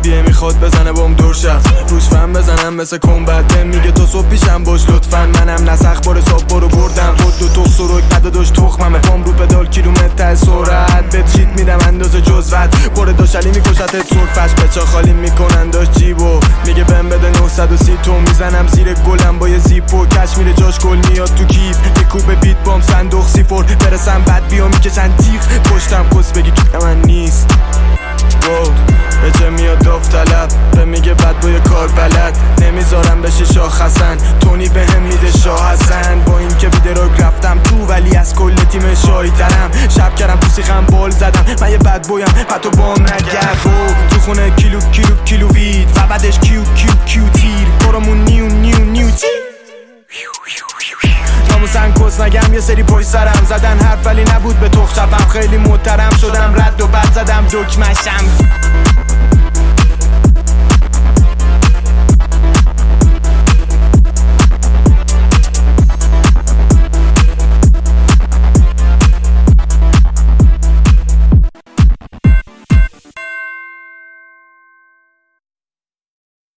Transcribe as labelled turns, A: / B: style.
A: بیه میخواد بزنه بام دور شد روش فهم بزنم مثل کنبت میگه تو صبح پیشم باش لطفا منم نسخ بار صاحب برو بردم خود دو تخ سروک قد داشت تخممه پام رو پدال کیلومتر سرعت بد شیت میدم اندازه جزوت باره داشلی میکشت سرفش بچه خالی میکنن داشت جیبو میگه بهم بده 930 تو میزنم زیر گلم با یه زیپو کش میره جاش گل میاد تو کیف یه کوب بیت بام صندوق سیفور برسم بعد بیا میکشن تیغ پشتم کس بگی که من نیست به چه میاد داوطلب به میگه بد با یه کار بلد نمیذارم بشه شاه حسن تونی به هم میده شاه حسن با این که بیدراک رفتم تو ولی از کل تیم شایدنم شب کردم تو سیخم بال زدم من یه بد بویم حتی بام نگرد تو خونه کیلو وید و بعدش کیو تیر کارمون نیو ناموسن کس نگم یه سری پشت سرم زدن حرف ولی نبود به تخ شبم خیلی محترم شدم رد و بد زدم دکمشم